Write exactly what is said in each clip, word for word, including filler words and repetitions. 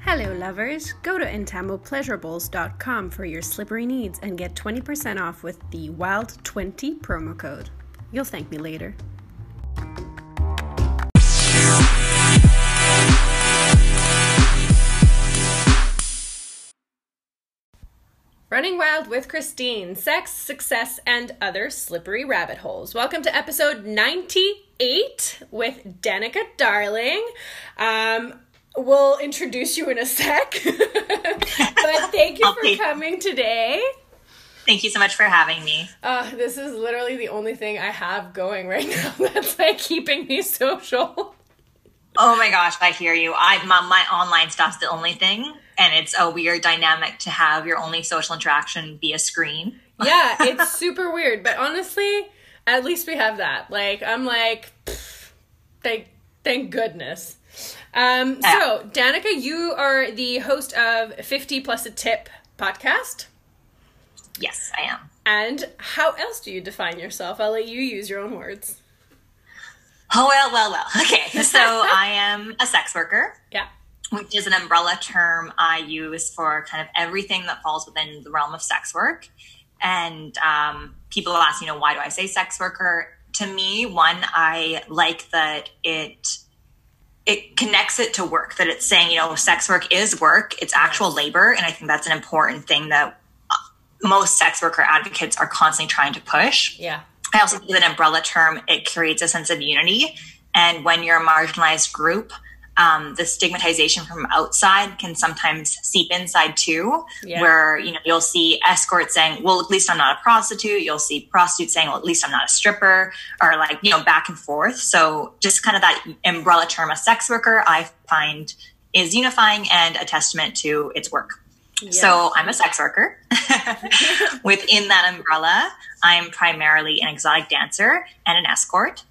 Hello lovers, go to entamo pleasurables dot com for your slippery needs and get twenty percent off with the wild twenty promo code. You'll thank me later. Running Wild with Christine, Sex, Success, and Other Slippery Rabbit Holes. Welcome to episode ninety-eight with Danica Darling. Um... We'll introduce you in a sec, but thank you for coming today. Thank you so much for having me. Uh, this is literally the only thing I have going right now that's like keeping me social. Oh my gosh, I hear you. I my, my online stuff's the only thing, and it's a weird dynamic to have your only social interaction be a screen. Yeah, it's super weird, but honestly, at least we have that. Like, I'm like, pff, thank, thank goodness. Um, so, Danica, you are the host of fifty plus a Tip podcast. Yes, I am. And how else do you define yourself? I'll let you use your own words. Oh, well, well, well. Okay, so I am a sex worker. Yeah. Which is an umbrella term I use for kind of everything that falls within the realm of sex work. And um, people ask, you know, why do I say sex worker? To me, one, I like that it... it connects it to work, that it's saying, you know, sex work is work. It's actual yes. labor. And I think that's an important thing that most sex worker advocates are constantly trying to push. Yeah. I also think that an umbrella term, it creates a sense of unity. And when you're a marginalized group, um, the stigmatization from outside can sometimes seep inside too, yeah. where, you know, you'll see escorts saying, well, at least I'm not a prostitute. You'll see prostitutes saying, well, at least I'm not a stripper, or like, you know, back and forth. So just kind of that umbrella term, a sex worker, I find is unifying and a testament to its work. Yeah. So I'm a sex worker. Within that umbrella, I'm primarily an exotic dancer and an escort.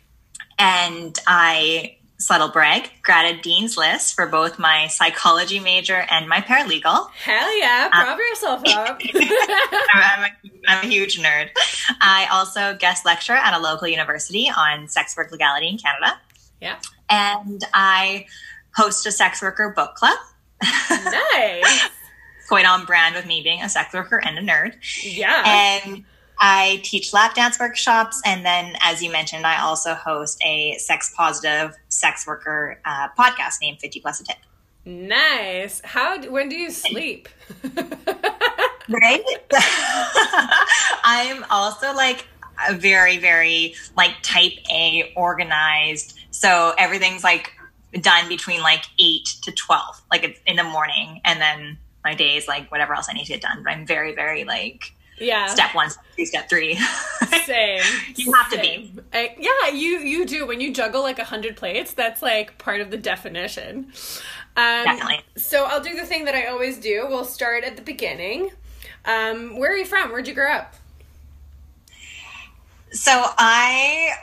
And I... subtle brag, graded Dean's List for both my psychology major and my paralegal. Hell yeah, prop um, yourself up. I'm, a, I'm a huge nerd. I also guest lecture at a local university on sex work legality in Canada. Yeah. And I host a sex worker book club. Nice. Quite on brand with me being a sex worker and a nerd. Yeah. And I teach lap dance workshops, and then, as you mentioned, I also host a sex-positive sex worker uh, podcast named fifty plus a Tip. Nice. How? When do you sleep? Right? I'm also like a very, very like type A organized. So everything's like done between like eight to twelve, like it's in the morning, and then my day is like whatever else I need to get done. But I'm very, very like. Yeah. Step one, step two, step three. Same. You have same. to be. I, yeah, you you do. When you juggle like a hundred plates, that's like part of the definition. Um, Definitely. So I'll do the thing that I always do. We'll start at the beginning. Um, where are you from? Where'd you grow up? So I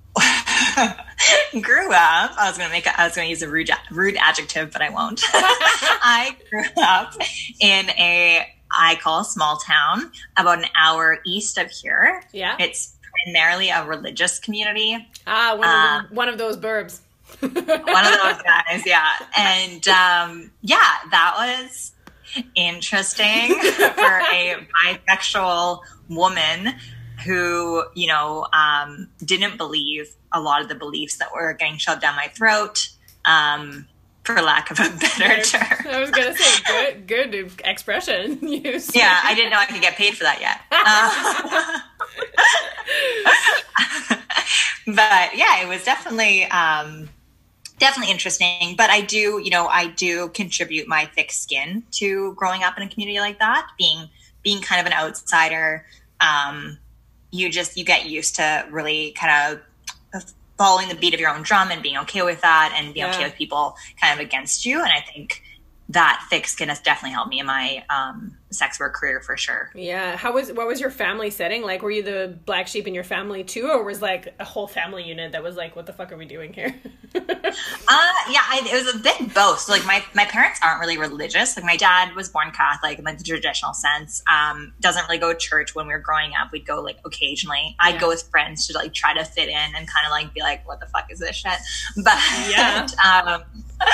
grew up. I was gonna make. A, I was gonna use a rude rude adjective, but I won't. I grew up in a. I call a small town about an hour east of here. Yeah. It's primarily a religious community. Ah, one, um, of, the, one of those burbs. One of those guys, yeah. And um, yeah, that was interesting for a bisexual woman who, you know, um, didn't believe a lot of the beliefs that were getting shoved down my throat. Um, For lack of a better term. I was going to say, good good expression use. Yeah, I didn't know I could get paid for that yet. Uh, but yeah, it was definitely, um, definitely interesting. But I do, you know, I do contribute my thick skin to growing up in a community like that. Being, being kind of an outsider, um, you just, you get used to really kind of following the beat of your own drum and being okay with that and being yeah. okay with people kind of against you. And I think that thick skin has definitely helped me in my um, sex work career for sure. Yeah. How was, what was your family setting? Like, were you the black sheep in your family too? Or was like a whole family unit that was like, what the fuck are we doing here? uh, yeah, I, it was a bit both. So like my, my parents aren't really religious. Like my dad was born Catholic in like the traditional sense. Um, doesn't really go to church. When we were growing up, we'd go like occasionally. I'd yeah. go with friends to like try to fit in and kind of like be like, what the fuck is this shit? But yeah. um,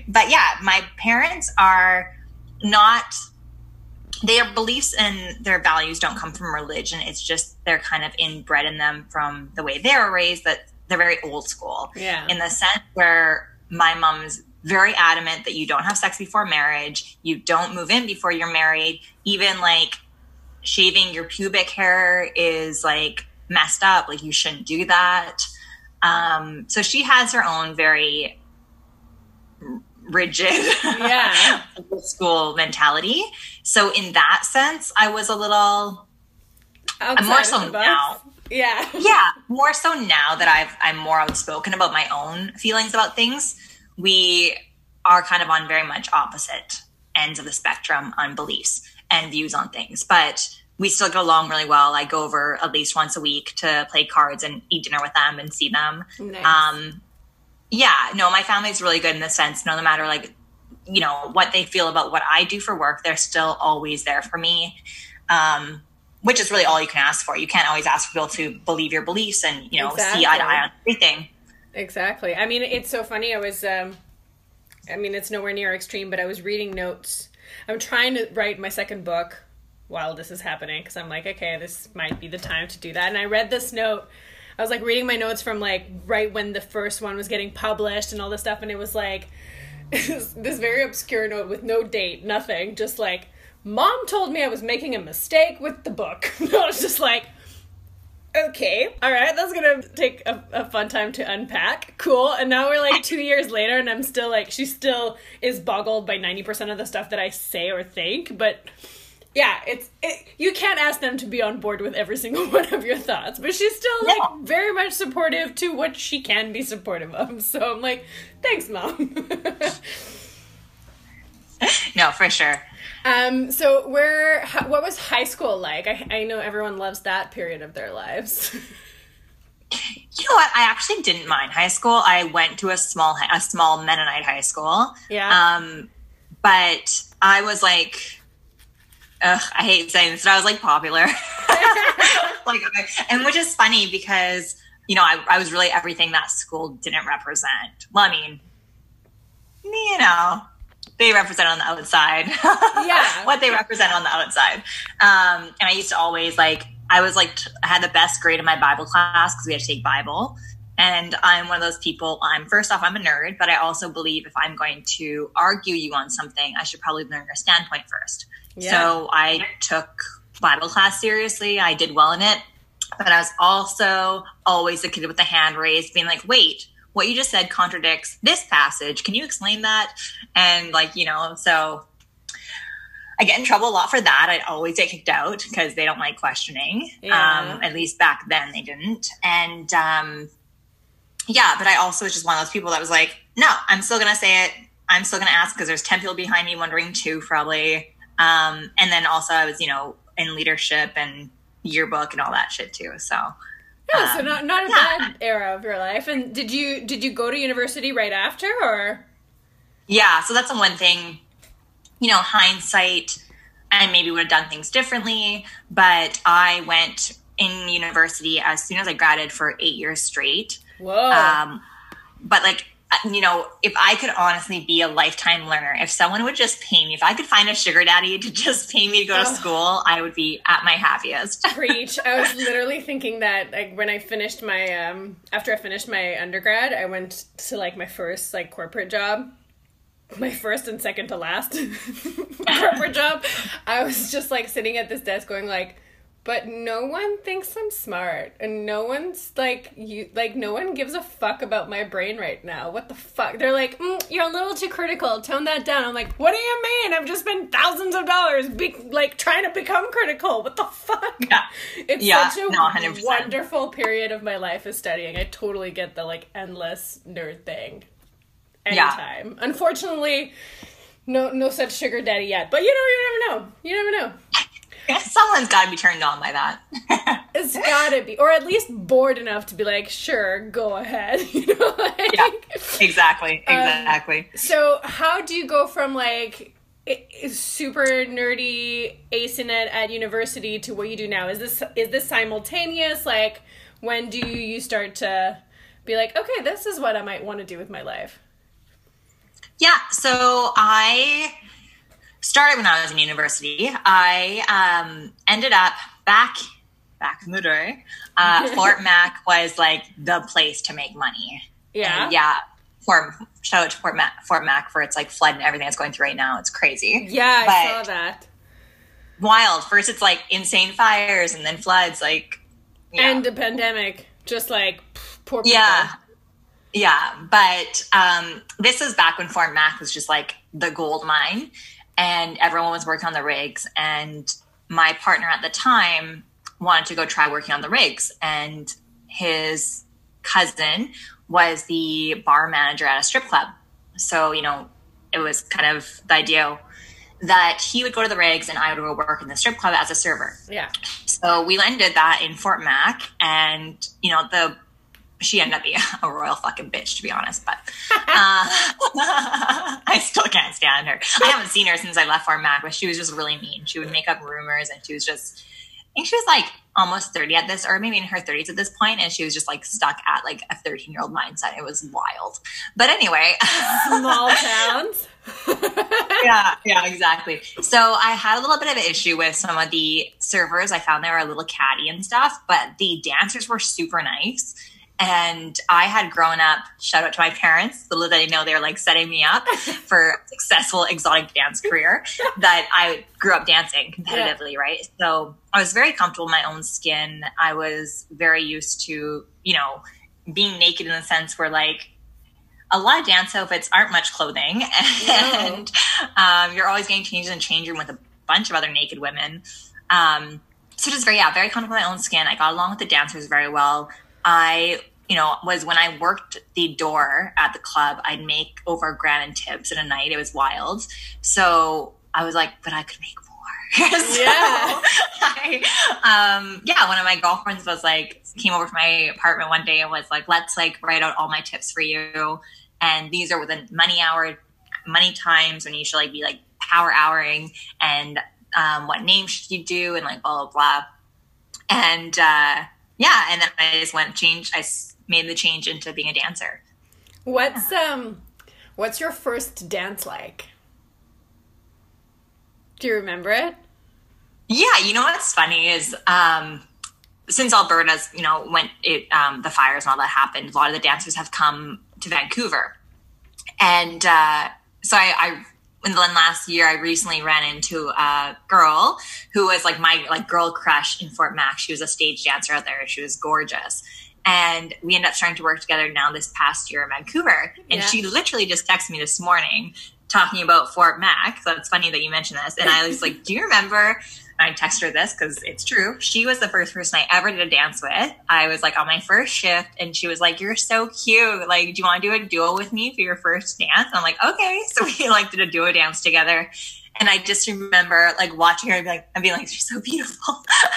But yeah, my parents are not, their beliefs and their values don't come from religion. It's just they're kind of inbred in them from the way they were raised, that they're very old school. Yeah. In the sense where my mom's very adamant that you don't have sex before marriage, you don't move in before you're married. Even like shaving your pubic hair is like messed up. Like you shouldn't do that. Um, so she has her own very rigid yeah. school mentality. So in that sense, I was a little Outside more so now. Yeah. Yeah. More so now that I've, I'm more outspoken about my own feelings about things. We are kind of on very much opposite ends of the spectrum on beliefs and views on things, but we still get along really well. I go over at least once a week to play cards and eat dinner with them and see them. Nice. Um, yeah, no, my family's really good in the sense, no matter like, you know, what they feel about what I do for work, they're still always there for me. Um, which is really all you can ask for. You can't always ask people to believe your beliefs and, you know, exactly. see eye to eye on everything. Exactly. I mean, it's so funny. I was, um, I mean, it's nowhere near extreme, but I was reading notes. I'm trying to write my second book while this is happening, because I'm like, okay, this might be the time to do that. And I read this note. I was like reading my notes from like right when the first one was getting published and all this stuff. And it was like this very obscure note with no date, nothing. Just like, Mom told me I was making a mistake with the book. I was just like, okay, all right, that's gonna take a, a fun time to unpack. Cool. And now we're like two years later and I'm still like, she still is boggled by ninety percent of the stuff that I say or think. But yeah, it's it, you can't ask them to be on board with every single one of your thoughts. But she's still like no. very much supportive to what she can be supportive of. So I'm like, thanks, Mom. No, for sure. Um, so where, what was high school like? I, I know everyone loves that period of their lives. You know what? I actually didn't mind high school. I went to a small, a small Mennonite high school. Yeah. Um, but I was like, ugh, I hate saying this, but I was like popular. Like, and which is funny because, you know, I, I was really everything that school didn't represent. Well, I mean, you know, they represent on the outside. Yeah. What they represent on the outside. Um, and I used to always like, I was like, t- I had the best grade in my Bible class because we had to take Bible. And I'm one of those people, I'm first off, I'm a nerd, but I also believe if I'm going to argue you on something, I should probably learn your standpoint first. Yeah. So I took Bible class seriously. I did well in it, but I was also always the kid with the hand raised being like, wait, what you just said contradicts this passage. Can you explain that? And like, you know, so I get in trouble a lot for that. I'd always get kicked out because they don't like questioning. Yeah. Um, at least back then they didn't. And um, yeah, but I also was just one of those people that was like, no, I'm still going to say it. I'm still going to ask because there's ten people behind me wondering too, probably. Um, and then also I was, you know, in leadership and yearbook and all that shit too. So yeah, so not not a yeah. bad era of your life. And did you did you go to university right after, or? Yeah, so that's the one thing, you know, hindsight, I maybe would have done things differently, but I went in university as soon as I graduated for eight years straight. Whoa. Um, but like, you know, if I could honestly be a lifetime learner, if someone would just pay me, if I could find a sugar daddy to just pay me to go to school, I would be at my happiest. Preach. I was literally thinking that like when I finished my, um, after I finished my undergrad, I went to like my first like corporate job, my first and second to last corporate job. I was just like sitting at this desk going like, but no one thinks I'm smart, and no one's like, you, like, no one gives a fuck about my brain right now. What the fuck? They're like, mm, you're a little too critical. Tone that down. I'm like, what do you mean? I've just spent thousands of dollars, be, like, trying to become critical. What the fuck? Yeah. It's yeah. such a no, one hundred percent. Wonderful period of my life is studying. I totally get the, like, endless nerd thing. Anytime. Yeah. Unfortunately, no, no such sugar daddy yet. But, you know, you never know. You never know. Someone's got to be turned on by that. It's got to be. Or at least bored enough to be like, sure, go ahead. You know, like, yeah, exactly. Exactly. Um, so how do you go from, like, super nerdy acing it at university to what you do now? Is this is this simultaneous? Like, when do you start to be like, okay, this is what I might want to do with my life? Yeah, So I started when I was in university. I um, ended up back back in the day. Uh, Fort Mac was like the place to make money. Yeah. And yeah. Fort, shout out to Fort Mac, Fort Mac for its like flood and everything that's going through right now. It's crazy. Yeah, but I saw that. Wild. First it's like insane fires and then floods. Like yeah. And the pandemic. Just like pff, poor people. Yeah. Yeah. But um, this was back when Fort Mac was just like the gold mine and everyone was working on the rigs. And my partner at the time wanted to go try working on the rigs. And his cousin was the bar manager at a strip club. So, you know, it was kind of the idea that he would go to the rigs and I would go work in the strip club as a server. Yeah. So we landed that in Fort Mac and, you know, the she ended up being a royal fucking bitch, to be honest. But uh, I still can't stand her. I haven't seen her since I left Fort Mac, but she was just really mean. She would make up rumors and she was just, I think she was like almost thirty at this, or maybe in her thirties at this point, and she was just like stuck at like a thirteen year old mindset. It was wild. But anyway. Small towns. yeah, yeah, exactly. So I had a little bit of an issue with some of the servers. I found they were a little catty and stuff, but the dancers were super nice. And I had grown up, shout out to my parents, little did they know they were like setting me up for a successful exotic dance career, that I grew up dancing competitively, yeah. right? So I was very comfortable in my own skin. I was very used to, you know, being naked in the sense where like a lot of dance outfits aren't much clothing. And no. um, you're always getting changed in the change room with a bunch of other naked women. Um, so just very, yeah, very comfortable in my own skin. I got along with the dancers very well. I, you know, was when I worked the door at the club, I'd make over a grand in tips in a night. It was wild. So I was like, but I could make more. so yeah. I, um, yeah, one of my girlfriends was like, came over to my apartment one day and was like, let's like write out all my tips for you. And these are within money hour, money times when you should like be like power houring and um, what name should you do and like blah, blah, blah. And, uh, yeah, and then I just went change. I made the change into being a dancer. What's um, what's your first dance like? Do you remember it? Yeah, you know what's funny is um, since Alberta's, you know, when it um, the fires and all that happened, a lot of the dancers have come to Vancouver, and uh, so I. I in the last year, I recently ran into a girl who was like my like girl crush in Fort Mac. She was a stage dancer out there. She was gorgeous. And we ended up starting to work together now this past year in Vancouver. And yeah. she literally just texted me this morning talking about Fort Mac. So it's funny that you mentioned this. And I was like, do you remember? I texted her this because it's true. She was the first person I ever did a dance with. I was like on my first shift and she was like, you're so cute. Like, do you want to do a duo with me for your first dance? I'm like, okay. So we like did a duo dance together. And I just remember like watching her and be like, I'm being like, she's so beautiful.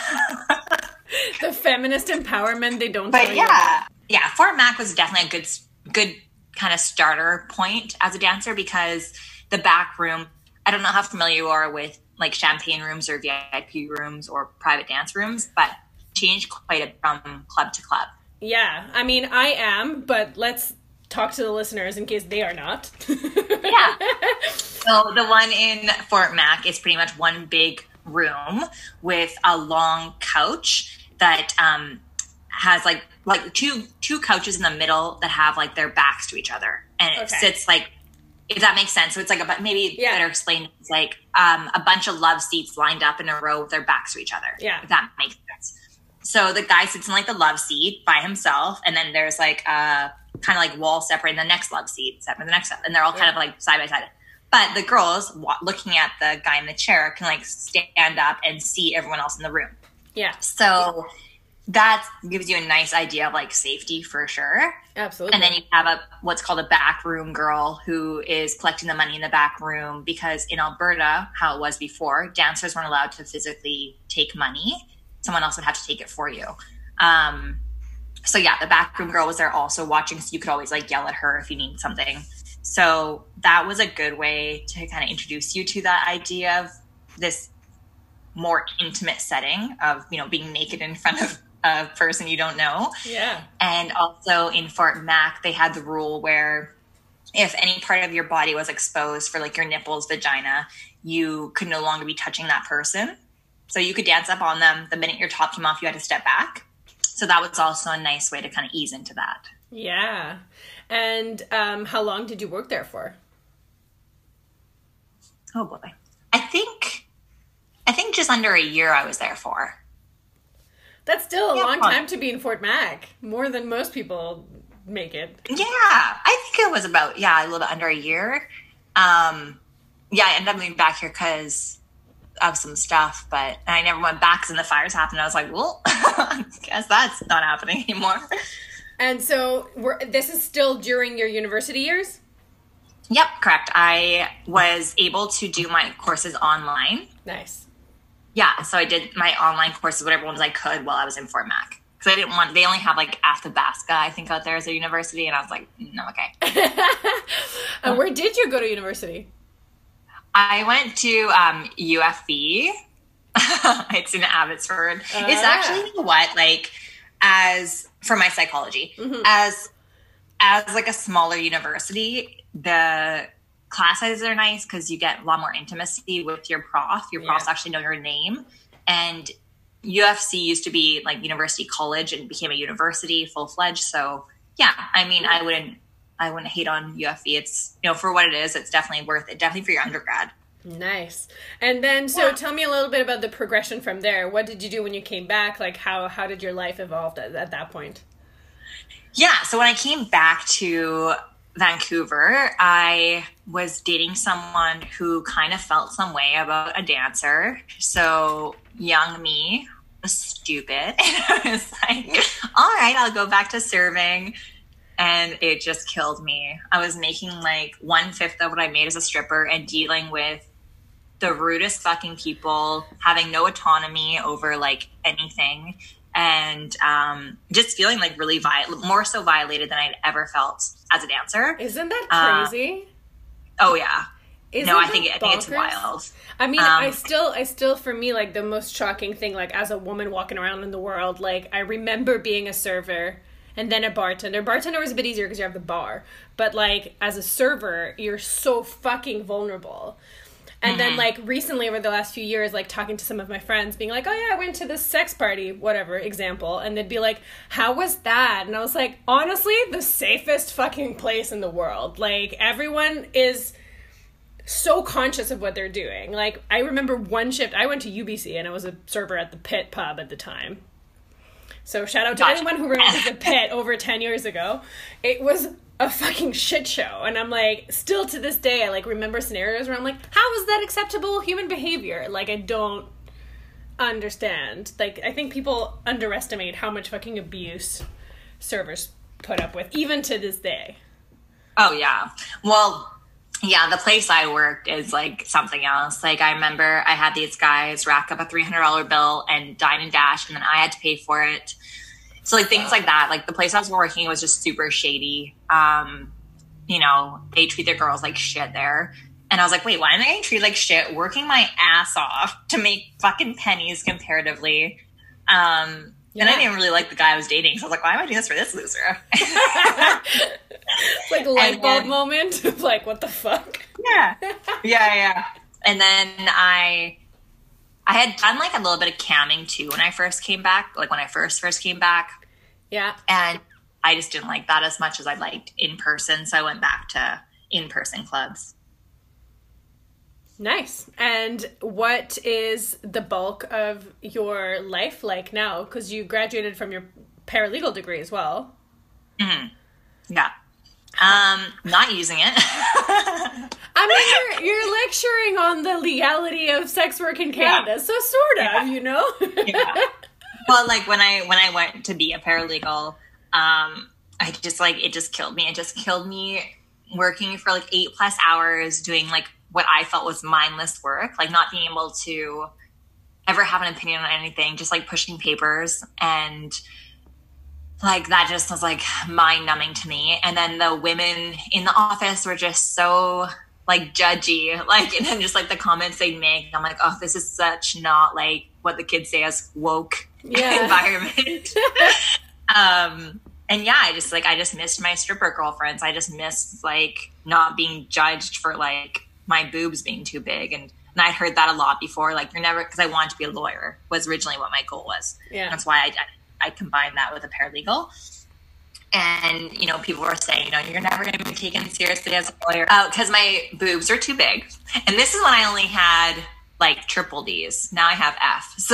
The feminist empowerment they don't But tell yeah, you about. yeah. Fort Mac was definitely a good, good kind of starter point as a dancer because the back room, I don't know how familiar you are with like champagne rooms or V I P rooms or private dance rooms, but changed quite a bit from club to club. Yeah. I mean, I am, but let's talk to the listeners in case they are not. Yeah. So the one in Fort Mac is pretty much one big room with a long couch that um, has like, like two, two couches in the middle that have like their backs to each other. And it okay. sits like, if that makes sense. So it's like, a, maybe yeah. better explained, it's like um, a bunch of love seats lined up in a row with their backs to each other. Yeah. If that makes sense. So the guy sits in like the love seat by himself. And then there's like a kind of like wall separating the next love seat, separating the next, and they're all yeah. kind of like side by side. But the girls looking at the guy in the chair can like stand up and see everyone else in the room. Yeah. So that gives you a nice idea of like safety for sure. Absolutely. And then you have a what's called a back room girl who is collecting the money in the back room because in Alberta, how it was before, dancers weren't allowed to physically take money. Someone else would have to take it for you. Um, so yeah, the back room girl was there also watching, so you could always like yell at her if you need something. So that was a good way to kind of introduce you to that idea of this more intimate setting of, you know, being naked in front of a person you don't know. Yeah. And also in Fort Mac, they had the rule where if any part of your body was exposed for like your nipples, vagina, you could no longer be touching that person. So you could dance up on them. The minute your top came off, you had to step back. So that was also a nice way to kind of ease into that. Yeah. And um, how long did you work there for? Oh boy. I think, I think just under a year I was there for. That's still a yeah, long fun. time to be in Fort Mac. More than most people make it. Yeah. I think it was about, yeah, a little bit under a year. Um, yeah, I ended up moving back here because of some stuff, but I never went back because then the fires happened. I was like, well, I guess that's not happening anymore. And so we're, this is still during your university years? Yep, correct. I was able to do my courses online. Nice. Yeah, so I did my online courses, whatever ones I could while I was in Fort Mac. Because I didn't want, they only have like Athabasca, I think, out there as a university. And I was like, no, okay. And where did you go to university? I went to um, U F B. It's in Abbotsford. Uh, it's actually, you know what, like, as, for my psychology, mm-hmm. as, as like a smaller university, the class sizes are nice because you get a lot more intimacy with your prof. Your profs yeah. actually know your name. And U F C used to be like University College and became a university full-fledged. So, yeah, I mean, I wouldn't, I wouldn't hate on U F B. It's, you know, for what it is, it's definitely worth it. Definitely for your undergrad. Nice. And then, so yeah. tell me a little bit about the progression from there. What did you do when you came back? Like, how, how did your life evolve at, at that point? Yeah. So when I came back to Vancouver, I was dating someone who kind of felt some way about a dancer. So young me was stupid. And I was like, all right, I'll go back to serving. And it just killed me. I was making like one fifth of what I made as a stripper and dealing with the rudest fucking people, having no autonomy over like anything. And um, just feeling like really viol- more so violated than I'd ever felt as a dancer. Isn't that crazy? Uh, oh yeah. Isn't no, I think I think it's wild. I mean, um, I still, I still, for me, like the most shocking thing, like as a woman walking around in the world, like I remember being a server and then a bartender. Bartender was a bit easier because you have the bar, but like as a server, you're so fucking vulnerable. And mm-hmm. then, like, recently, over the last few years, like, talking to some of my friends, being like, oh, yeah, I went to this sex party, whatever, example. And they'd be like, how was that? And I was like, honestly, the safest fucking place in the world. Like, everyone is so conscious of what they're doing. Like, I remember one shift, I went to U B C, and I was a server at the Pit pub at the time. So, shout out to gotcha. anyone who remembers the Pit over ten years ago. It was a fucking shit show. And I'm like, still to this day, I like remember scenarios where I'm like, how is that acceptable human behavior? Like, I don't understand. Like, I think people underestimate how much fucking abuse servers put up with, even to this day. Oh, yeah. Well, yeah, the place I worked is like something else. Like, I remember I had these guys rack up a three hundred dollars bill and dine and dash, and then I had to pay for it. So, like, things like that. Like, the place I was working was just super shady. Um, you know, they treat their girls like shit there. And I was like, wait, why am I getting treated like shit? Working my ass off to make fucking pennies comparatively. Um, yeah. And I didn't really like the guy I was dating. So I was like, why am I doing this for this loser? Like, light bulb moment. Like, what the fuck? Yeah. Yeah, yeah. And then I... I had done like a little bit of camming too when I first came back, like when I first first came back. Yeah. And I just didn't like that as much as I liked in person. So I went back to in-person clubs. Nice. And what is the bulk of your life like now? Because you graduated from your paralegal degree as well. Mm-hmm. Yeah. Um, not using it. I mean, you're, you're lecturing on the legality of sex work in Canada, yeah. so sort of, yeah. you know? Yeah. Well, like, when I when I went to be a paralegal, um, I just, like, it just killed me. It just killed me working for, like, eight plus hours, doing, like, what I felt was mindless work, like, not being able to ever have an opinion on anything, just, like, pushing papers, and... like, that just was, like, mind-numbing to me. And then the women in the office were just so, like, judgy. Like, and then just, like, the comments they make. I'm like, oh, this is such not, like, what the kids say as woke yeah. environment. um, and, yeah, I just, like, I just missed my stripper girlfriends. I just missed, like, not being judged for like my boobs being too big. And, and I'd heard that a lot before, like you're never, cause I wanted to be a lawyer was originally what my goal was. Yeah. That's why I, I combined that with a paralegal. And, you know, people were saying, you know, you're never going to be taken seriously as a lawyer uh, cause my boobs are too big. And this is when I only had like triple D's. Now I have F. So,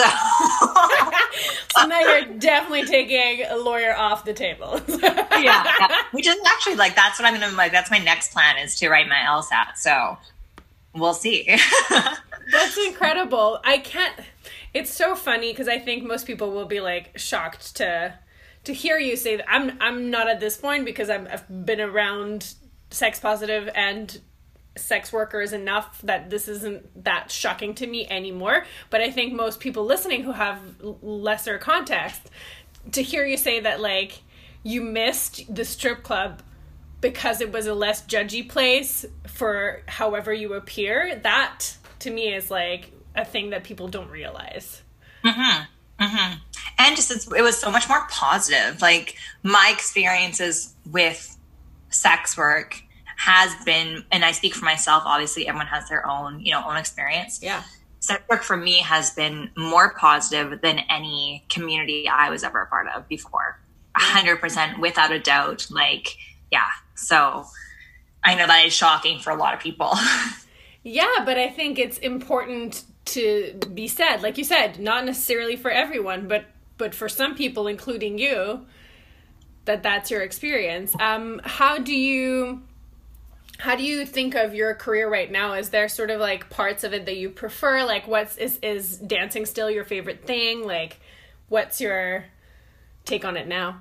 so now you're definitely taking a lawyer off the table. yeah, yeah. Which is actually like, that's what I'm going to like, that's my next plan is to write my LSAT. So we'll see. That's incredible. I can't, it's so funny because I think most people will be like shocked to, to hear you say that. I'm, I'm not at this point because I'm, I've been around sex positive and sex workers enough that this isn't that shocking to me anymore. But I think most people listening who have lesser context, to hear you say that like you missed the strip club because it was a less judgy place for however you appear, that to me is like a thing that people don't realize. Mm-hmm. Mm-hmm. And just it's, it was so much more positive. Like my experiences with sex work has been, and I speak for myself, obviously everyone has their own, you know, own experience. Yeah. Sex work for me has been more positive than any community I was ever a part of before. A hundred percent without a doubt. Like, yeah. So I know that is shocking for a lot of people. Yeah, but I think it's important to be said, like you said, not necessarily for everyone, but, but for some people, including you, that that's your experience. Um, how do you, How do you think of your career right now? Is there sort of like parts of it that you prefer? Like what's, is, is dancing still your favorite thing? Like what's your take on it now?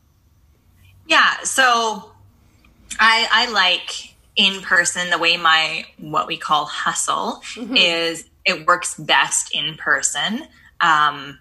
Yeah. So I, I like in person, the way my, what we call hustle mm-hmm. is it works best in person. Um,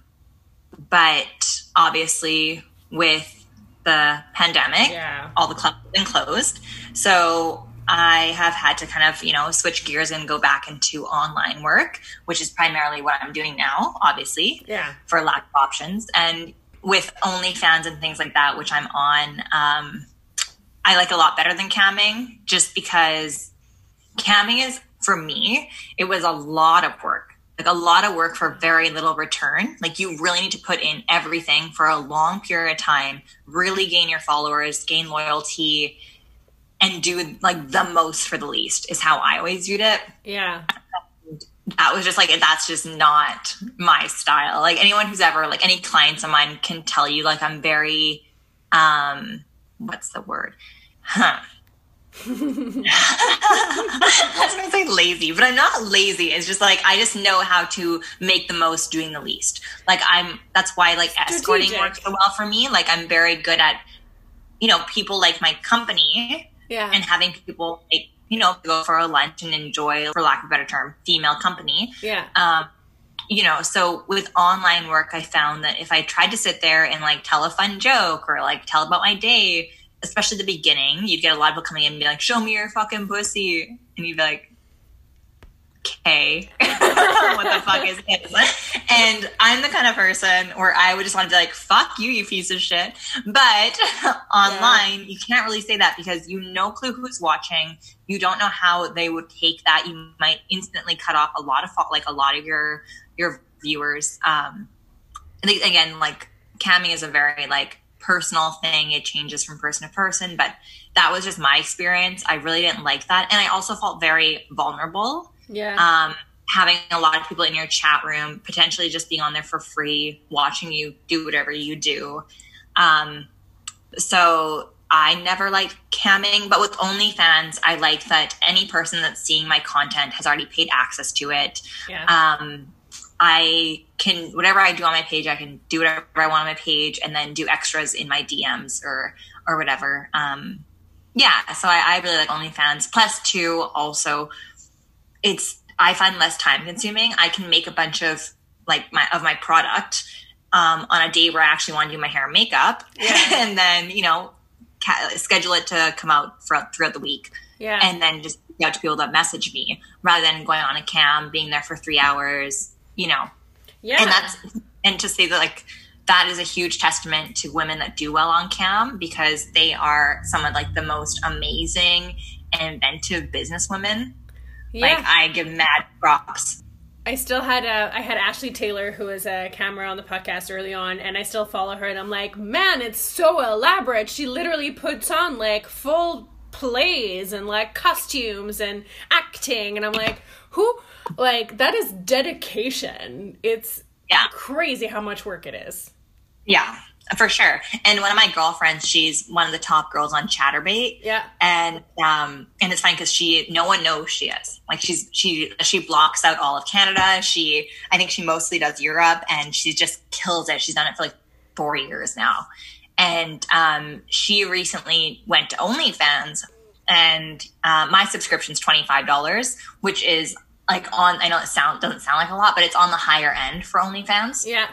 but obviously with the pandemic, yeah. all the clubs have been closed. So I have had to kind of, you know, switch gears and go back into online work, which is primarily what I'm doing now, obviously, yeah. for lack of options. And with OnlyFans and things like that, which I'm on, um, I like a lot better than camming just because camming is, for me, it was a lot of work, like a lot of work for very little return. Like you really need to put in everything for a long period of time, really gain your followers, gain loyalty, and do like the most for the least is how I always viewed it. Yeah. That was just like, that's just not my style. Like anyone who's ever, like any clients of mine can tell you, like I'm very, um, what's the word? Huh. I was going to say lazy, but I'm not lazy. It's just like, I just know how to make the most doing the least. Like I'm, that's why like escorting Strategic. works so well for me. Like I'm very good at, you know, people like my company. Yeah. And having people, like, you know, go for a lunch and enjoy, for lack of a better term, female company. Yeah. Um, you know, so with online work, I found that if I tried to sit there and like tell a fun joke or like tell about my day, especially the beginning, you'd get a lot of people coming in and be like, show me your fucking pussy. And you'd be like, okay, what the fuck is this? And I'm the kind of person where I would just want to be like, fuck you, you piece of shit. But online, yeah. you can't really say that because you no clue who's watching. You don't know how they would take that. You might instantly cut off a lot of like a lot of your your viewers. Um, and they, again, like camming is a very like personal thing. It changes from person to person, but that was just my experience. I really didn't like that, and I also felt very vulnerable. Yeah. Um, having a lot of people in your chat room, potentially just being on there for free, watching you do whatever you do. Um, so I never liked camming, but with OnlyFans, I like that any person that's seeing my content has already paid access to it. Yeah. Um, I can, whatever I do on my page, I can do whatever I want on my page and then do extras in my D Ms or, or whatever. Um, yeah. So I, I really like OnlyFans. Plus two, also, it's, I find less time consuming. I can make a bunch of like my, of my product, um, on a day where I actually want to do my hair and makeup yeah. and then, you know, ca- schedule it to come out for, throughout the week. Yeah. And then just reach out to people that message me rather than going on a cam, being there for three hours, you know. Yeah. And that's, and to say that like, that is a huge testament to women that do well on cam because they are some of like the most amazing inventive businesswomen. Yeah. Like, I give mad props. I still had a, I had Ashley Taylor, who was a camera on the podcast early on, and I still follow her, and I'm like, man, it's so elaborate. She literally puts on like full plays and like costumes and acting, and I'm like, who, like, that is dedication. It's yeah. crazy how much work it is. Yeah, for sure. And one of my girlfriends, she's one of the top girls on Chatterbait. Yeah. And um, and it's funny because she, no one knows she is. Like, she's she she blocks out all of Canada. She, I think she mostly does Europe, and she just kills it. She's done it for like four years now. And um, she recently went to OnlyFans, and uh, my subscription's twenty-five dollars, which is like on, I know it sound doesn't sound like a lot, but it's on the higher end for OnlyFans. Yeah.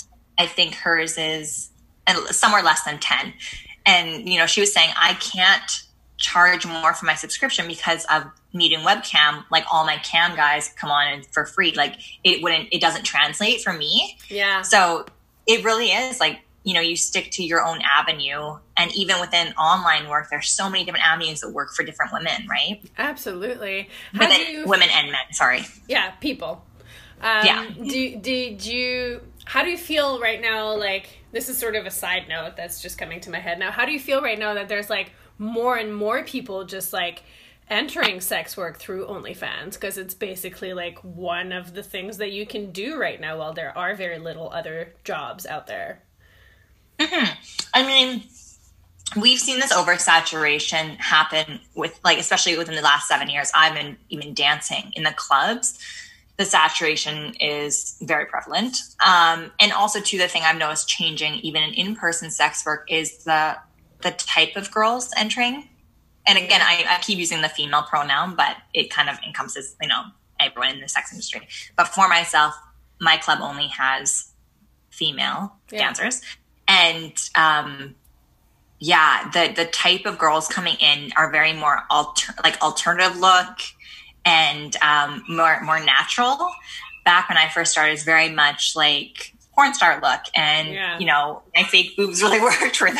I think hers is somewhere less than ten. And, you know, she was saying, I can't charge more for my subscription because of needing webcam. Like, all my cam guys come on and for free. Like, it wouldn't, it doesn't translate for me. Yeah. So it really is like, you know, you stick to your own avenue. And even within online work, there's so many different avenues that work for different women, right? Absolutely. How Within, do you, women and men, sorry. Yeah, people. Um, yeah. Do, did you, how do you feel right now, like, this is sort of a side note that's just coming to my head now. How do you feel right now that there's, like, more and more people just, like, entering sex work through OnlyFans? Because it's basically, like, one of the things that you can do right now while there are very little other jobs out there. Mm-hmm. I mean, we've seen this oversaturation happen with, like, especially within the last seven years. I've been even dancing in the clubs. The saturation is very prevalent. Um, and also, too, the thing I've noticed changing even in in-person sex work is the the type of girls entering. And again, I, I keep using the female pronoun, but it kind of encompasses, you know, everyone in the sex industry. But for myself, my club only has female yeah. dancers. And um, yeah, the the type of girls coming in are very more alter, like alternative look, and um, more more natural. Back when I first started, it's very much like porn star look, and yeah. you know, my fake boobs really worked for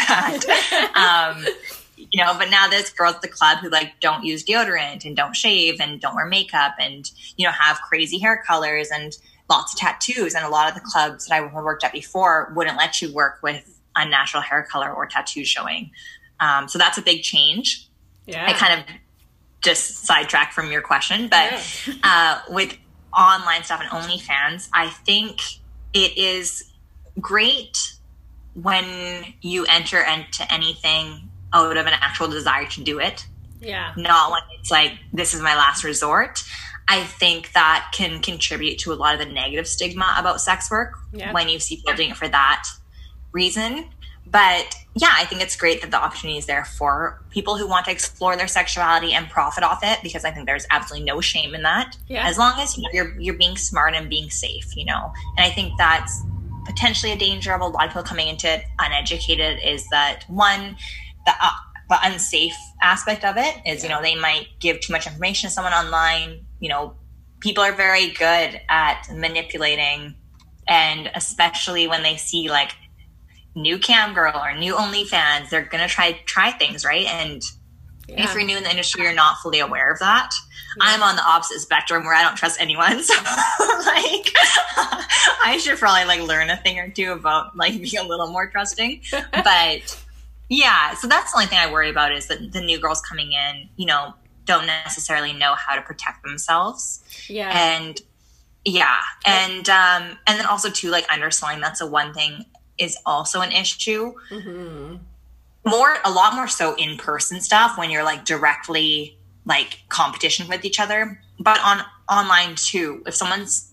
that. um, you know, but now there's girls at the club who like don't use deodorant and don't shave and don't wear makeup, and you know, have crazy hair colors and lots of tattoos. And a lot of the clubs that I worked at before wouldn't let you work with unnatural hair color or tattoos showing. Um, so that's a big change. Yeah, I kind of just sidetrack from your question, but yeah. uh, with online stuff and OnlyFans, I think it is great when you enter into anything out of an actual desire to do it. Yeah. Not when it's like, this is my last resort. I think that can contribute to a lot of the negative stigma about sex work yeah. when you see people doing it for that reason. But yeah, I think it's great that the opportunity is there for people who want to explore their sexuality and profit off it, because I think there's absolutely no shame in that. Yeah. As long as you know, you're you're being smart and being safe, you know. And I think that's potentially a danger of a lot of people coming into it uneducated, is that one, the uh, the unsafe aspect of it is, yeah. you know, they might give too much information to someone online. You know, people are very good at manipulating, and especially when they see like new cam girl or new OnlyFans, they're gonna try try things, right? And yeah. if you're new in the industry, you're not fully aware of that. Yeah. I'm on the opposite spectrum where I don't trust anyone, so like I should probably like learn a thing or two about like being a little more trusting. But yeah, so that's the only thing I worry about, is that the new girls coming in, you know, don't necessarily know how to protect themselves. Yeah. And yeah, and um, and then also too, like underselling, that's a one thing is also an issue. Mm-hmm. More, a lot more so in person stuff when you're like directly like competition with each other. But on online too, if someone's,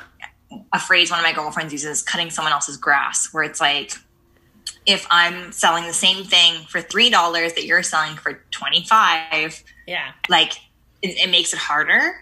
a phrase one of my girlfriends uses, cutting someone else's grass, where it's like, if I'm selling the same thing for three dollars that you're selling for twenty-five, yeah, like it, it makes it harder.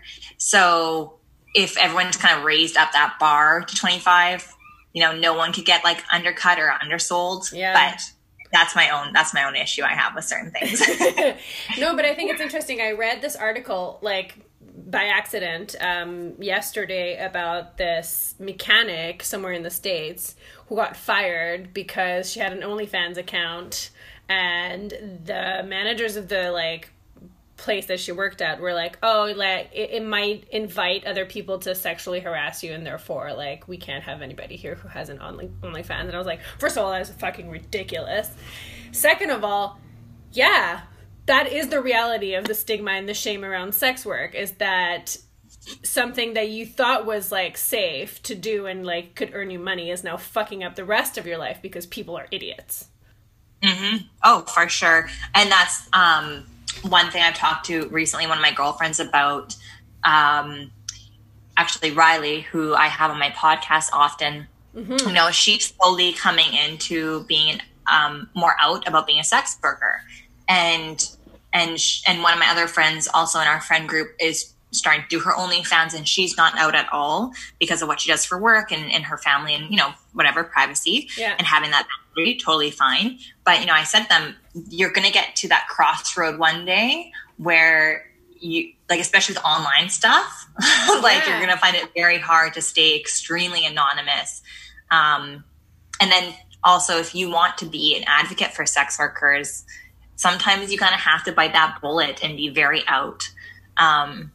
So if everyone's kind of raised up that bar to twenty-five, you know, no one could get like undercut or undersold. Yeah. But that's my own, that's my own issue I have with certain things. No, but I think it's interesting. I read this article like by accident um, yesterday about this mechanic somewhere in the States who got fired because she had an OnlyFans account, and the managers of the like place that she worked at were like, oh, like it, it might invite other people to sexually harass you, and therefore, like, we can't have anybody here who has an only OnlyFans. And I was like, first of all, that's fucking ridiculous. Second of all, yeah, that is the reality of the stigma and the shame around sex work, is that something that you thought was like safe to do and like could earn you money is now fucking up the rest of your life because people are idiots. Mm-hmm. Oh, for sure. And that's um, one thing I've talked to recently, one of my girlfriends about, um, actually Riley, who I have on my podcast often. Mm-hmm. You know, she's slowly coming into being um, more out about being a sex worker. And, and, sh- and one of my other friends also in our friend group is starting to do her OnlyFans, and she's not out at all because of what she does for work and, and her family and, you know, whatever, privacy, yeah. and having that boundary, totally fine. But, you know, I said to them, you're going to get to that crossroad one day where you, like, especially with online stuff, like yeah. you're going to find it very hard to stay extremely anonymous. Um, and then also, if you want to be an advocate for sex workers, sometimes you kind of have to bite that bullet and be very out. Um,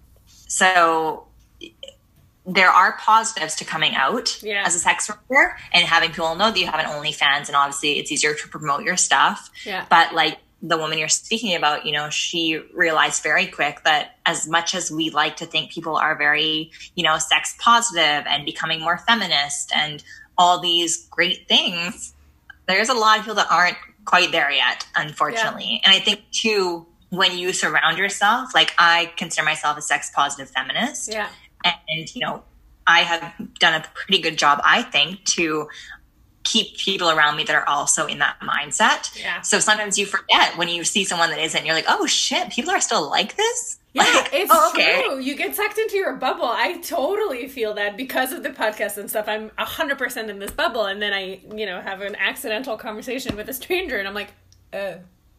So there are positives to coming out yeah. as a sex worker and having people know that you have an OnlyFans, and obviously it's easier to promote your stuff. Yeah. But like the woman you're speaking about, you know, she realized very quick that as much as we like to think people are very, you know, sex positive and becoming more feminist and all these great things, there's a lot of people that aren't quite there yet, unfortunately. Yeah. And I think too, when you surround yourself, like I consider myself a sex positive feminist. Yeah. And, you know, I have done a pretty good job, I think, to keep people around me that are also in that mindset. Yeah. So sometimes you forget when you see someone that isn't, you're like, oh shit, people are still like this? Yeah, like, it's oh, okay. true. You get sucked into your bubble. I totally feel that because of the podcast and stuff. I'm one hundred percent in this bubble. And then I, you know, have an accidental conversation with a stranger and I'm like, oh,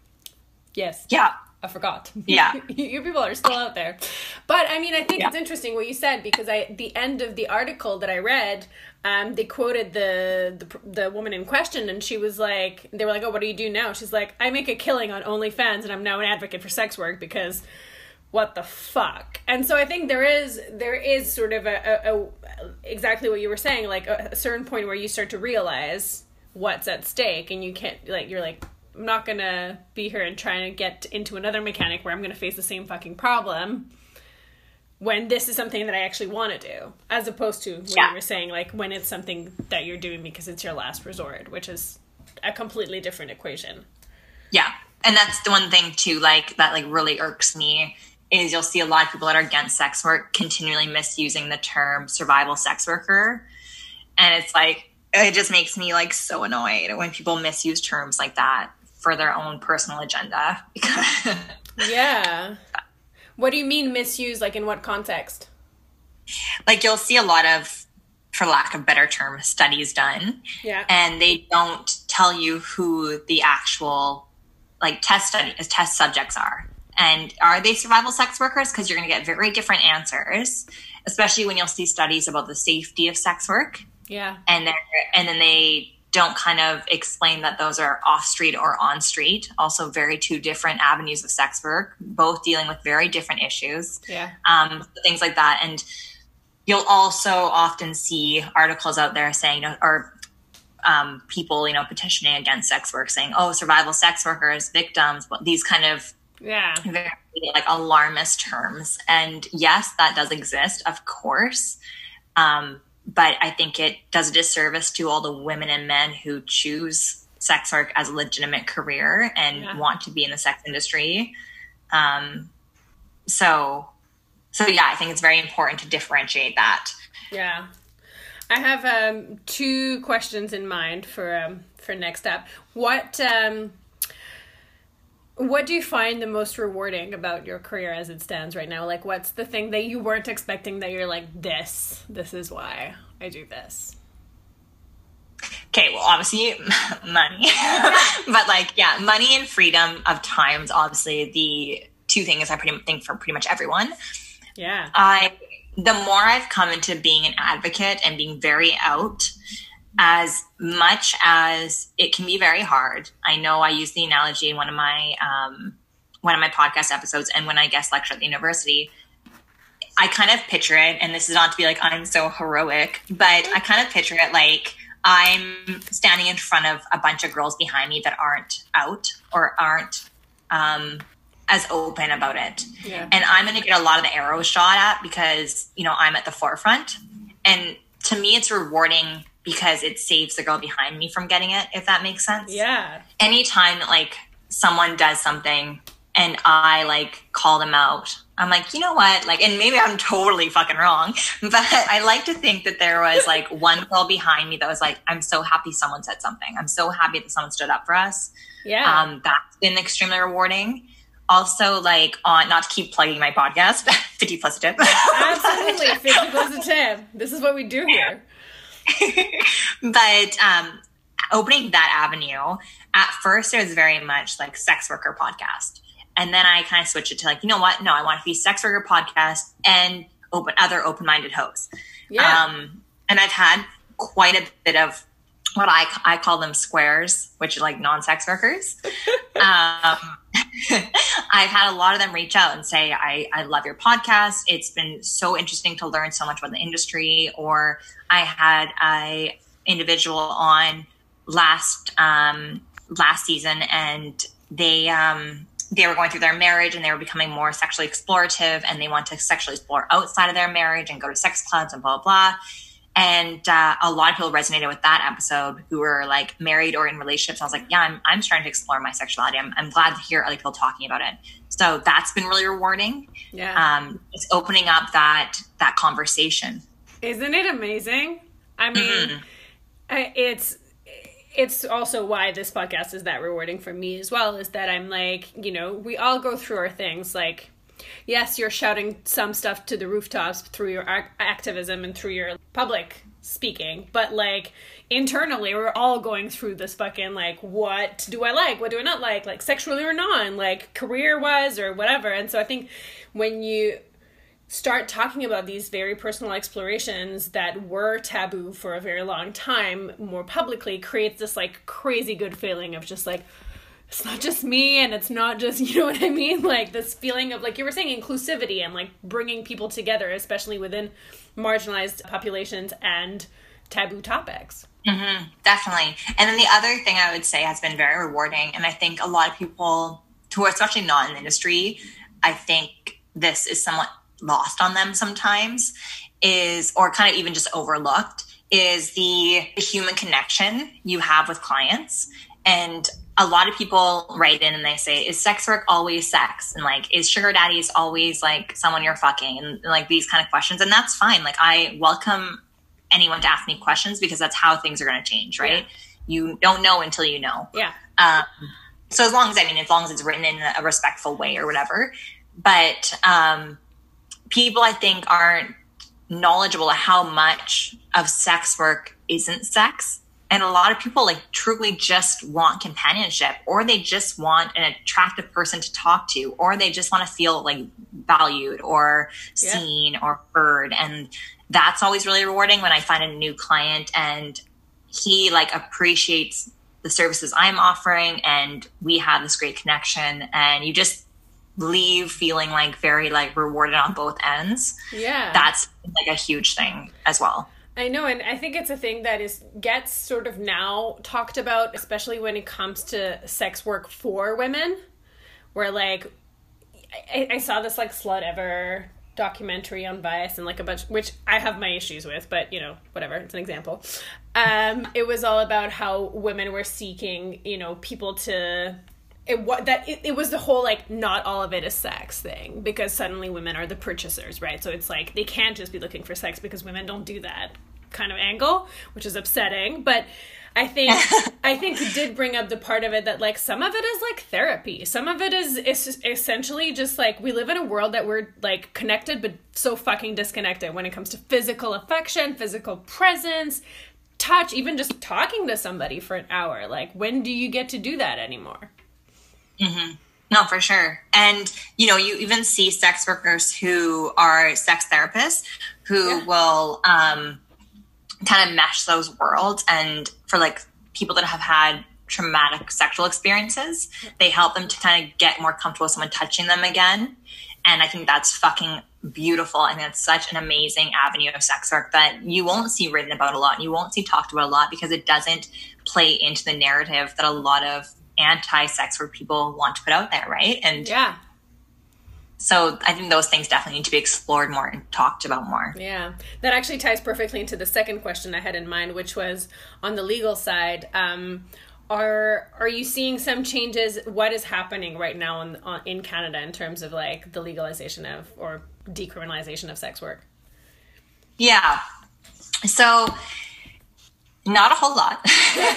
yes. Yeah. I forgot. Yeah. You people are still out there. But I mean, I think yeah. it's interesting what you said, because I, the end of the article that I read, um, they quoted the, the the woman in question, and she was like, they were like, oh, what do you do now? She's like, I make a killing on OnlyFans and I'm now an advocate for sex work because what the fuck? And so I think there is, there is sort of a, a, a exactly what you were saying, like a, a certain point where you start to realize what's at stake, and you can't, like, you're like, I'm not going to be here and trying to get into another mechanic where I'm going to face the same fucking problem when this is something that I actually want to do, as opposed to what yeah. you were saying, like when it's something that you're doing because it's your last resort, which is a completely different equation. Yeah. And that's the one thing too, like that like really irks me is you'll see a lot of people that are against sex work continually misusing the term survival sex worker. And it's like, it just makes me like so annoyed when people misuse terms like that for their own personal agenda. Yeah. What do you mean misuse? Like in what context? Like you'll see a lot of, for lack of better term, studies done. Yeah. And they don't tell you who the actual like test study test subjects are. And are they survival sex workers? Because you're going to get very different answers, especially when you'll see studies about the safety of sex work. Yeah. And then and then they don't kind of explain that those are off street or on street. Also very two different avenues of sex work, both dealing with very different issues. Yeah. Um, things like that. And you'll also often see articles out there saying, you know, or um, people, you know, petitioning against sex work saying, oh, survival sex workers, victims, these kind of yeah, very like alarmist terms. And yes, that does exist, of course. Um, But I think it does a disservice to all the women and men who choose sex work as a legitimate career and yeah. want to be in the sex industry. Um, so, so yeah, I think it's very important to differentiate that. Yeah. I have um, two questions in mind for um, for next up. What um, what do you find the most rewarding about your career as it stands right now? Like, what's the thing that you weren't expecting that you're like, this, this is why I do this? Okay, well, obviously money, but like, yeah, money and freedom of times, obviously the two things I pretty think for pretty much everyone. Yeah. I, the more I've come into being an advocate and being very out, as much as it can be very hard. I know I used the analogy in one of my, um, one of my podcast episodes and when I guest lecture at the university, I kind of picture it, and this is not to be like, I'm so heroic, but I kind of picture it like I'm standing in front of a bunch of girls behind me that aren't out or aren't um, as open about it. Yeah. And I'm going to get a lot of the arrows shot at because, you know, I'm at the forefront. And to me, it's rewarding because it saves the girl behind me from getting it, if that makes sense. Yeah. Anytime that, like, someone does something and I, like, call them out, I'm like, you know what? Like, and maybe I'm totally fucking wrong, but I like to think that there was like one girl behind me that was like, I'm so happy someone said something. I'm so happy that someone stood up for us. Yeah. Um, that's been extremely rewarding. Also, like, on, not to keep plugging my podcast, fifty plus a tip. Absolutely. fifty plus a tip. This is what we do here. But um, opening that avenue, at first it was very much like sex worker podcast. And then I kind of switched it to like, you know what? No, I want it to be sex worker podcast and open other open-minded hosts. Yeah. Um, and I've had quite a bit of what I, I call them squares, which are like non-sex workers. um, I've had a lot of them reach out and say, I, I love your podcast. It's been so interesting to learn so much about the industry. Or I had a individual on last, um, last season and they, um, they were going through their marriage and they were becoming more sexually explorative and they want to sexually explore outside of their marriage and go to sex clubs and blah, blah. And uh, a lot of people resonated with that episode who were like married or in relationships. I was like, yeah, I'm, I'm starting to explore my sexuality. I'm, I'm glad to hear other people talking about it. So that's been really rewarding. Yeah. Um, it's opening up that, that conversation. Isn't it amazing? I mean, Mm-hmm. I, it's, it's also why this podcast is that rewarding for me as well, is that I'm like, you know, we all go through our things. Like, yes, you're shouting some stuff to the rooftops through your ac- activism and through your public speaking, but like internally, we're all going through this fucking like, what do I like? What do I not like? Like sexually or non, like career wise or whatever. And so I think when you start talking about these very personal explorations that were taboo for a very long time more publicly, creates this like crazy good feeling of just like, it's not just me and it's not just, you know what I mean? Like this feeling of, like you were saying, inclusivity and like bringing people together, especially within marginalized populations and taboo topics. Mm-hmm, definitely. And then the other thing I would say has been very rewarding, and I think a lot of people who are especially not in the industry, I think this is somewhat lost on them sometimes, is, or kind of even just overlooked, is the, the human connection you have with clients. And a lot of people write in and they say, is sex work always sex? And like, is sugar daddies always like someone you're fucking? And like these kind of questions. And that's fine. Like I welcome anyone to ask me questions because that's how things are going to change, right? Yeah. You don't know until you know. Yeah. Um, so as long as, I mean, as long as it's written in a respectful way or whatever, but um, people I think aren't knowledgeable of how much of sex work isn't sex. And a lot of people like truly just want companionship, or they just want an attractive person to talk to, or they just want to feel like valued or seen yeah. or heard. And that's always really rewarding when I find a new client and he like appreciates the services I'm offering and we have this great connection, and you just leave feeling like very like rewarded on both ends. Yeah. That's like a huge thing as well. I know, and I think it's a thing that is gets sort of now talked about, especially when it comes to sex work for women, where like I, I saw this like Slut Ever documentary on Vice and like a bunch, which I have my issues with, but you know, whatever, it's an example. Um, it was all about how women were seeking, you know, people to. It what that it, it was the whole like not all of it is sex thing, because suddenly women are the purchasers, right? So it's like they can't just be looking for sex because women don't do that kind of angle, which is upsetting. But I think I think it did bring up the part of it that like some of it is like therapy, some of it is is essentially just like we live in a world that we're like connected but so fucking disconnected when it comes to physical affection, physical presence, touch, even just talking to somebody for an hour. Like when do you get to do that anymore? Mm-hmm. No, for sure. And, you know, you even see sex workers who are sex therapists who yeah. will um, kind of mesh those worlds. And for like people that have had traumatic sexual experiences. They help them to kind of get more comfortable with someone touching them again. And I think that's fucking beautiful. And it's such an amazing avenue of sex work that you won't see written about a lot. And you won't see talked about a lot because it doesn't play into the narrative that a lot of anti-sex work people want to put out there, right? And yeah. So I think those things definitely need to be explored more and talked about more. Yeah. That actually ties perfectly into the second question I had in mind, which was on the legal side. Um, are are you seeing some changes? What is happening right now in, on, in Canada in terms of like the legalization of or decriminalization of sex work? Yeah. So not a whole lot.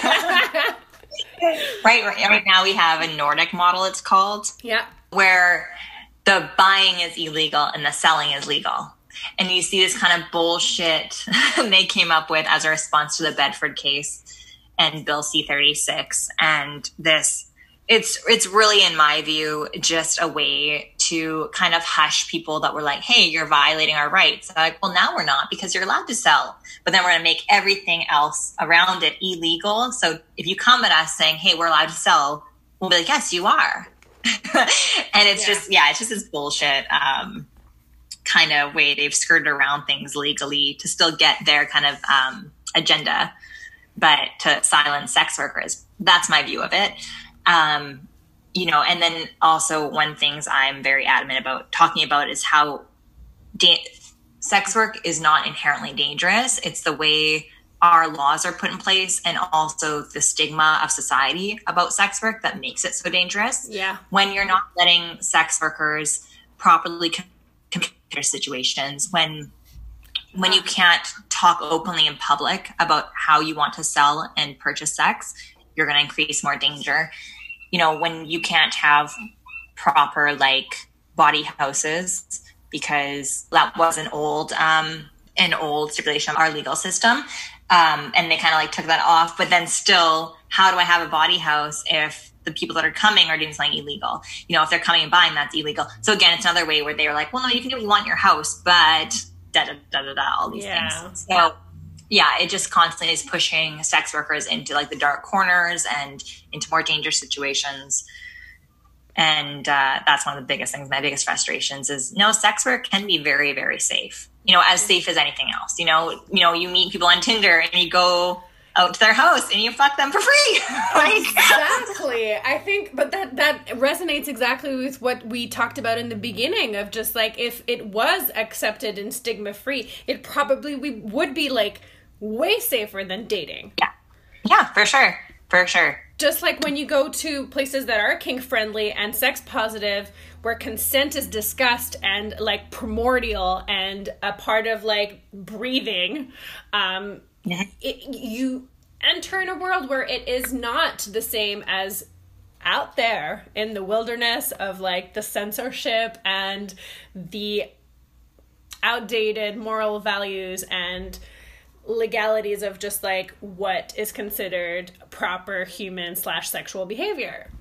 right, right. Right now we have a Nordic model, it's called. Yeah. Where the buying is illegal and the selling is legal. And you see this kind of bullshit they came up with as a response to the Bedford case and Bill C thirty-six. And this, it's, it's really, in my view, just a way to kind of hush people that were like, hey, you're violating our rights. Like, well, now we're not because you're allowed to sell, but then we're going to make everything else around it illegal. So if you come at us saying, hey, we're allowed to sell, we'll be like, yes, you are. And it's yeah. just, yeah, it's just this bullshit um, kind of way they've skirted around things legally to still get their kind of um, agenda, but to silence sex workers. That's my view of it. Um, you know, and then also one things I'm very adamant about talking about is how da- sex work is not inherently dangerous. It's the way our laws are put in place and also the stigma of society about sex work that makes it so dangerous. Yeah. When you're not letting sex workers properly compare situations, when when you can't talk openly in public about how you want to sell and purchase sex, you're going to increase more danger. You know, when you can't have proper like body houses, because that was an old um an old stipulation of our legal system. Um, and they kind of like took that off, but then still, how do I have a body house if the people that are coming are doing something illegal? You know, if they're coming and buying, that's illegal. So again, it's another way where they were like, well, no, you can do what you want in your house, but da da da da da, all these yeah. things. So yeah, it just constantly is pushing sex workers into like the dark corners and into more dangerous situations. And uh, that's one of the biggest things, my biggest frustrations is, no, sex work can be very, very safe. You know, as safe as anything else. You know, you know, you meet people on Tinder and you go out to their house and you fuck them for free. Like, exactly. I think, but that, that resonates exactly with what we talked about in the beginning of just like, if it was accepted and stigma free, it probably we would be like way safer than dating. Yeah. Yeah, for sure. For sure. Just like when you go to places that are kink friendly and sex positive, where consent is discussed and like primordial and a part of like breathing, um, mm-hmm. it, you enter in a world where it is not the same as out there in the wilderness of like the censorship and the outdated moral values and legalities of just like what is considered proper human slash sexual behavior.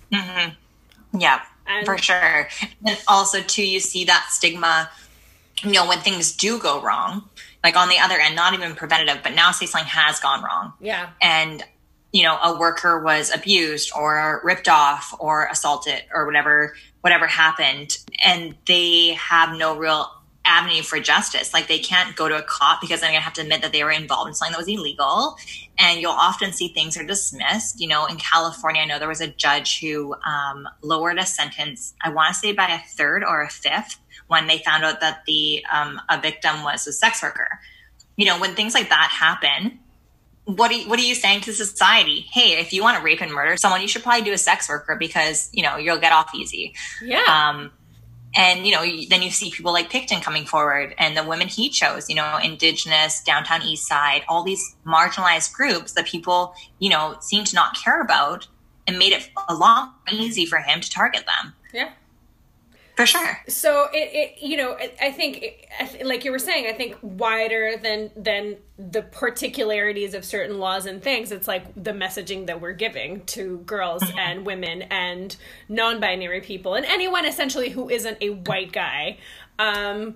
Mm-hmm. Yeah, and for sure. And also too, you see that stigma, you know, when things do go wrong, like on the other end, not even preventative, but now say something has gone wrong. Yeah. And, you know, a worker was abused or ripped off or assaulted or whatever, whatever happened. And they have no real avenue for justice. Like they can't go to a cop because they're going to have to admit that they were involved in something that was illegal. And you'll often see things are dismissed. You know, in California, I know there was a judge who um, lowered a sentence, I want to say by a third or a fifth, when they found out that the um, a victim was a sex worker. You know, when things like that happen, what are you, what are you saying to society? Hey, if you want to rape and murder someone, you should probably do a sex worker because, you know, you'll get off easy. Yeah. Um, And, you know, then you see people like Picton coming forward and the women he chose, you know, Indigenous, Downtown East Side, all these marginalized groups that people, you know, seem to not care about and made it a lot easy for him to target them. Yeah. For sure. So it, it you know, I think, it, like you were saying, I think wider than than the particularities of certain laws and things, it's like the messaging that we're giving to girls mm-hmm. and women and non-binary people and anyone essentially who isn't a white guy, um,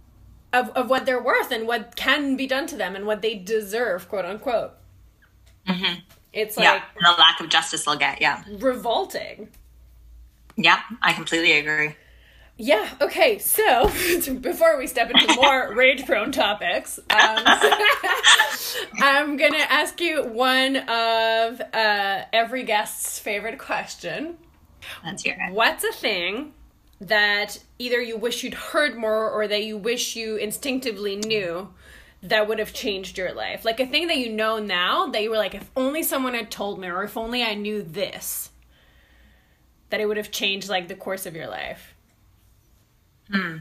of of what they're worth and what can be done to them and what they deserve, quote unquote. Mm-hmm. It's like yeah, and the lack of justice they'll get. Yeah, revolting. Yeah, I completely agree. Yeah. Okay. So before we step into more rage-prone topics, um, I'm gonna ask you one of uh, every guest's favorite question. Let's hear it. What's a thing that either you wish you'd heard more or that you wish you instinctively knew that would have changed your life? Like a thing that you know now that you were like, if only someone had told me, or if only I knew this, that it would have changed like the course of your life. Hmm.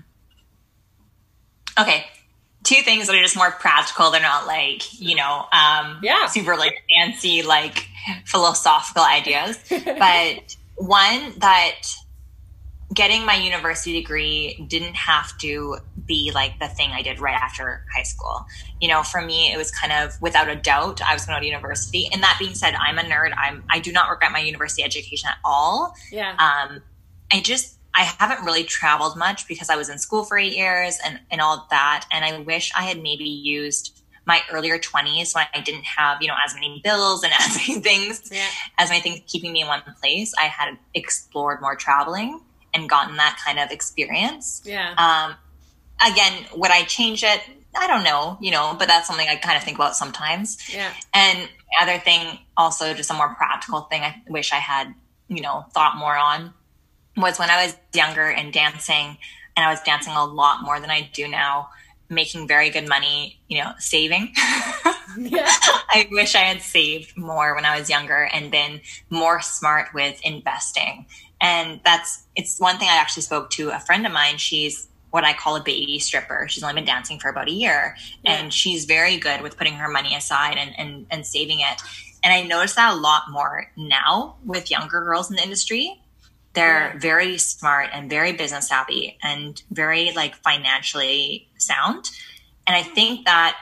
Okay. Two things that are just more practical. They're not like, you know, um, yeah. super like fancy, like philosophical ideas. But one, that getting my university degree didn't have to be like the thing I did right after high school. You know, for me, it was kind of without a doubt, I was going to go to university. And that being said, I'm a nerd. I'm, I do not regret my university education at all. Yeah. Um, I just, I haven't really traveled much because I was in school for eight years and, and all of that. And I wish I had maybe used my earlier twenties when I didn't have, you know, as many bills and as many things, yeah. as many things keeping me in one place. I had explored more traveling and gotten that kind of experience. Yeah. Um, again, would I change it? I don't know, you know, but that's something I kind of think about sometimes. Yeah. And the other thing, also just a more practical thing I wish I had, you know, thought more on was when I was younger and dancing, and I was dancing a lot more than I do now, making very good money, you know, saving. Yeah. I wish I had saved more when I was younger and been more smart with investing. And that's, it's one thing I actually spoke to a friend of mine. She's what I call a baby stripper. She's only been dancing for about a year, yeah. and she's very good with putting her money aside and, and, and saving it. And I noticed that a lot more now with younger girls in the industry. They're yeah. very smart and very business savvy and very like financially sound. And I think that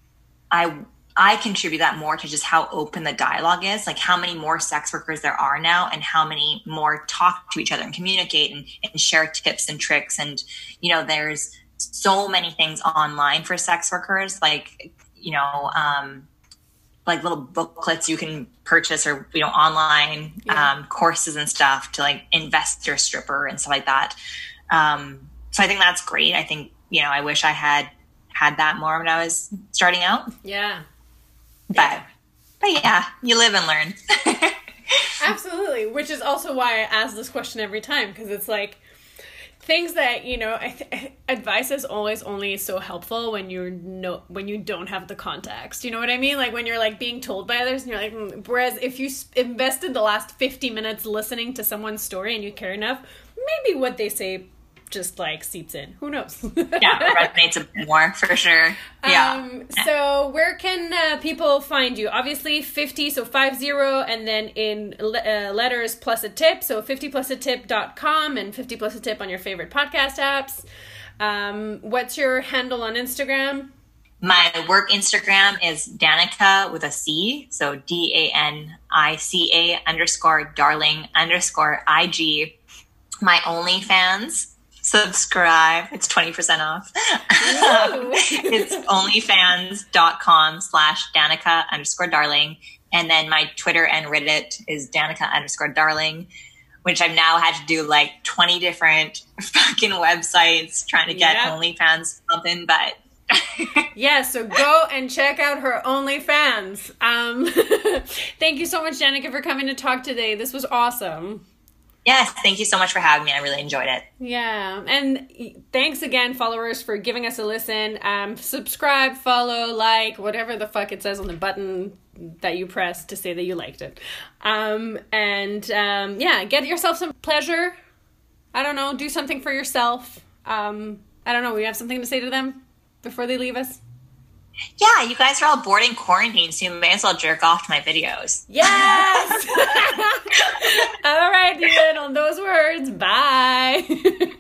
I I contribute that more to just how open the dialogue is, like how many more sex workers there are now and how many more talk to each other and communicate and, and share tips and tricks. And, you know, there's so many things online for sex workers, like, you know, um, like little booklets you can purchase or, you know, online yeah. um, courses and stuff to like investor stripper and stuff like that. Um, so I think that's great. I think, you know, I wish I had had that more when I was starting out. Yeah. But, yeah. but yeah, you live and learn. Absolutely. Which is also why I ask this question every time, because it's like things that, you know, I th- advice is always only so helpful when you're no when you don't have the context. You know what I mean? Like when you're like being told by others and you're like, mm. Whereas if you sp- invested the last fifty minutes listening to someone's story and you care enough, maybe what they say just like seeps in. Who knows? Yeah, resonates a bit more for sure. Yeah. Um, so where can uh, people find you? Obviously fifty, so five zero, and then in le- uh, letters plus a tip. So fifty plus a tip dot com and fifty plus a tip on your favorite podcast apps. Um, what's your handle on Instagram? My work Instagram is Danica with a C. So D A N I C A underscore darling underscore I G. My OnlyFans. Subscribe. It's twenty percent off. It's onlyfans.com slash Danica underscore darling. And then my Twitter and Reddit is Danica underscore darling, which I've now had to do like twenty different fucking websites trying to get yep. OnlyFans something, but yeah, so go and check out her OnlyFans. Um, thank you so much, Danica, for coming to talk today. This was awesome. Yes, thank you so much for having me. I really enjoyed it. Yeah, and thanks again, followers, for giving us a listen. Um, subscribe, follow, like, whatever the fuck it says on the button that you press to say that you liked it. Um, and um, yeah, get yourself some pleasure. I don't know, do something for yourself. Um, I don't know, we have something to say to them before they leave us? Yeah, you guys are all bored in quarantine, so you may as well jerk off to my videos. Yes! All right, then, on those words, bye.